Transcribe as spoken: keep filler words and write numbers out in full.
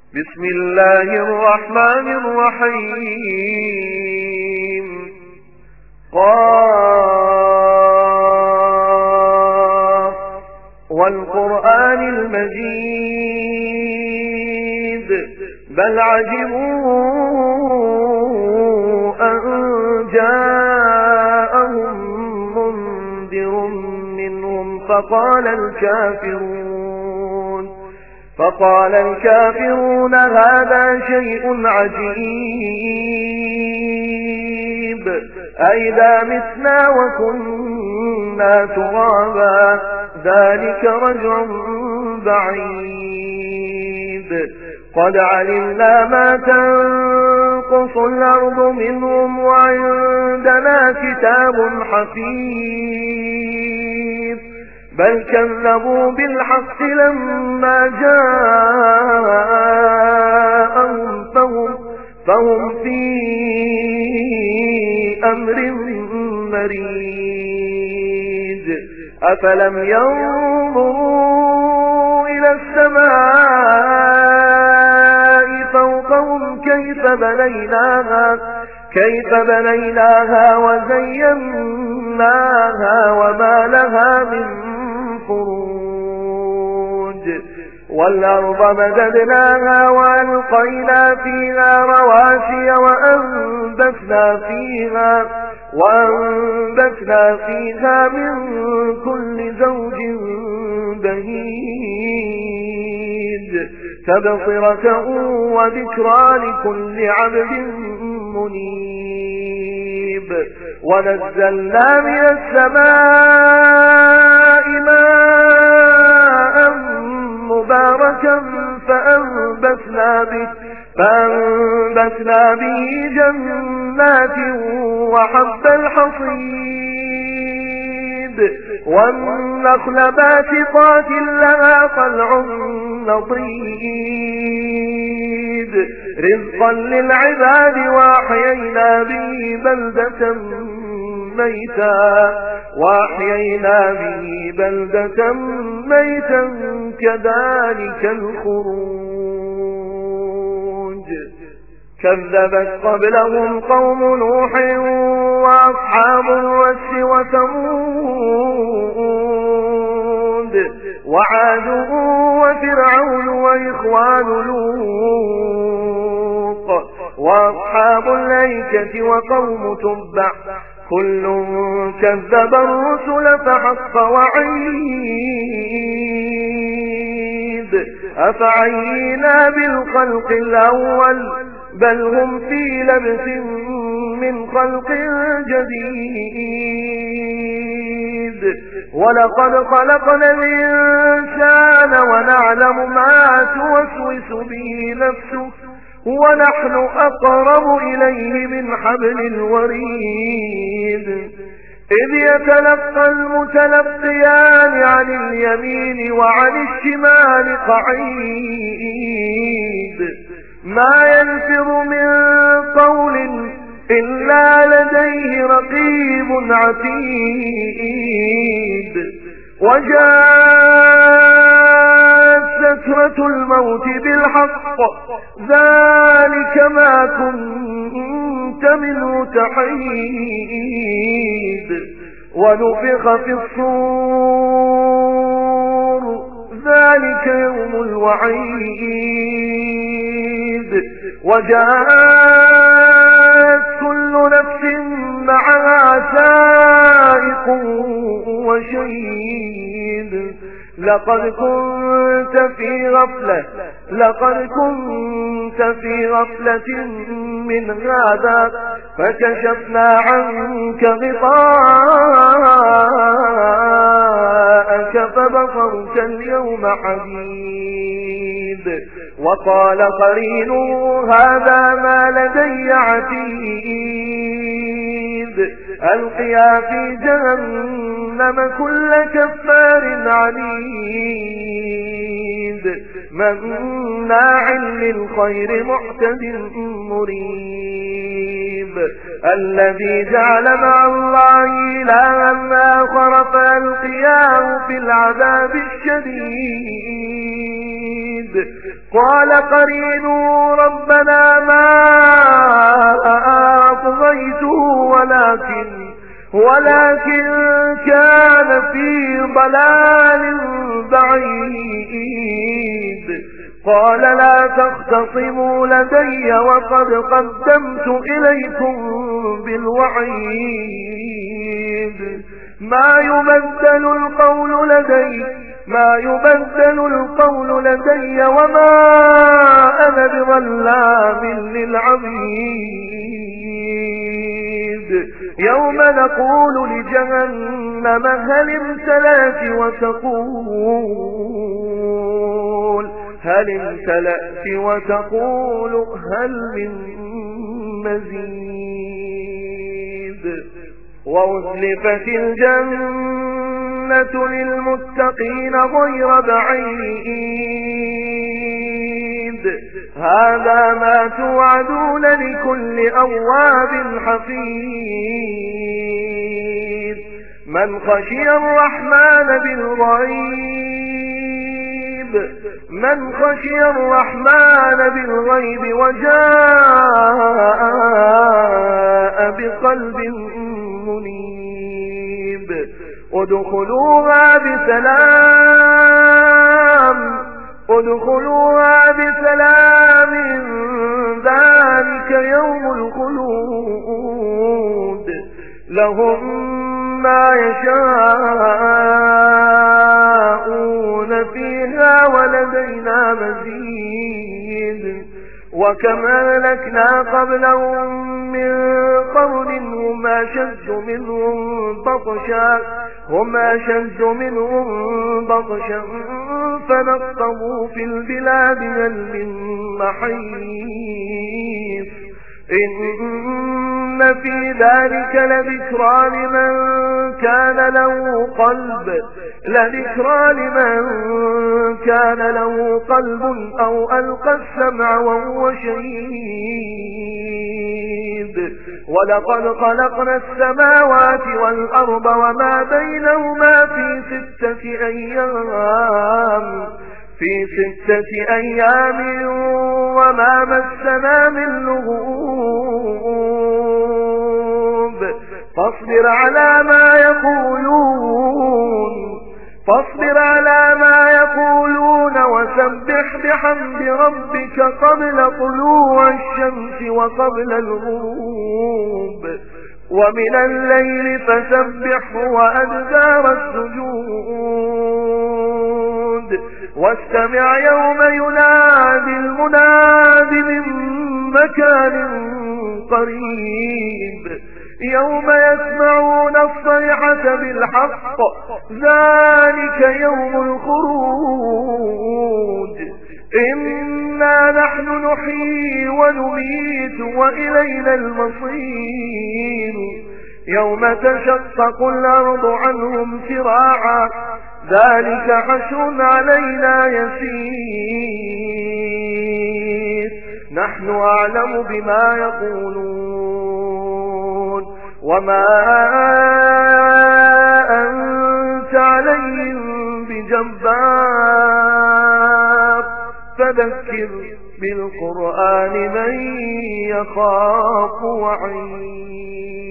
بسم الله الرحمن الرحيم قاف والقرآن المجيد بل عجبوا أن جاءهم منذر منهم فقال الكافرون فقال الكافرون هذا شيء عجيب أئذا متنا وكنا ترابا ذلك رجع بعيد قد علمنا ما تنقص الأرض منهم وعندنا كتاب حفيظ بل كذبوا بالحق لما جاءهم فهم, فهم في أمر مريج أفلم ينظروا إلى السماء فوقهم كيف بنيناها كيف بنيناها وزيناها وما لها من فروج والأرض مددناها وألقينا فيها رواسي وأنبتنا فيها وأنبتنا فيها من كل زوج بهيج تبصرة وذكرى لكل عبد منيب ونزلنا من السماء ماء مباركا فأنبتنا به فأنبتنا به جنات وحب الحصيد والنخل باسقات لها طلع نضيد رزقا للعباد وأحيينا به بلدة ميتا وأحيينا به بلدة ميتا كذلك الخروج كذبت قبلهم قوم نوح وأصحاب الرس وثمود وعاد وفرعون وإخوان لوط وأصحاب الأيكة وقوم تبع كل كذب الرسل فحق وعيد أفعينا بالخلق الأول بل هم في لبس من خلق جديد ولقد خلقنا الإنسان ونعلم ما توسوس به نفسه ونحن أقرب إليه من حبل الوريد إذ يتلقى المتلقيان عن اليمين وعن الشمال قعيد ما يلفظ من قول إلا لديه رقيب عتيد وجاءت سكرة الموت بالحق ذلك ما كنت منه تحيد ونفخ في الصور ذلك يوم الوعيد وجاءت كل نفس معها سائق وشهيد لقد كنت في غفلة لقد كنت في غفلة من هذا فكشفنا عنك غطاءك فبصرك اليوم حديد وقال قرينه هذا ما لدي عتيد ألقيا في جهنم كل كفار عنيد مناع للخير معتد مريب الذي جعل مع الله إلها آخر فألقياه في العذاب الشديد قال قرينه ربنا ما أطغيته ولكن ولكن كان في ضلال بعيد قال لا تختصموا لدي وقد قدمت إليكم بالوعيد ما يبدل القول لدي ما يبدل القول لدي وما أنا بظلام للعبيد يوم نقول لجهنم هل امتلأت وتقول هل امتلأت وتقول هل من مزيد وأزلفت الجنة للمتقين غير بعيد هذا ما توعدون لكل أواب حفيظ من خشي الرحمن بالغيب من خشي الرحمن بالغيب وجاء بقلب منيب ادخلوها بسلام ادخلوها بسلام ذلك يوم الخلود لهم ما يشاءون فيها ولدينا مزيد وكم أهلكنا قبلهم من قرن هم أشد منهم بطشا هم أشد منهم بطشا فنقبوا في البلاد هل من محيص إن في ذلك لذكرى لمن كان له قلب لذكرى لمن كان له قلب أو ألقى السمع وهو شهيد ولقد خلقنا السماوات والأرض وما بينهما في ستة أيام في ستة أيام وما مسنا من لغوب فاصبر على ما يقولون فاصبر على ما يقولون وسبح بحمد ربك قبل طلوع الشمس وقبل الغروب ومن الليل فسبحه وأدبار السجود واستمع يوم ينادي المناد من مكان قريب يوم يسمعون الصيحة بالحق ذلك يوم الخروج إنا نحن نحيي ونميت وإلينا المصير يوم تشقق الأرض عنهم سراعا ذلك حشر علينا يسير نحن أعلم بما يقولون وما أنت عليهم بجبار فذكر بالقرآن من يخاف وعيد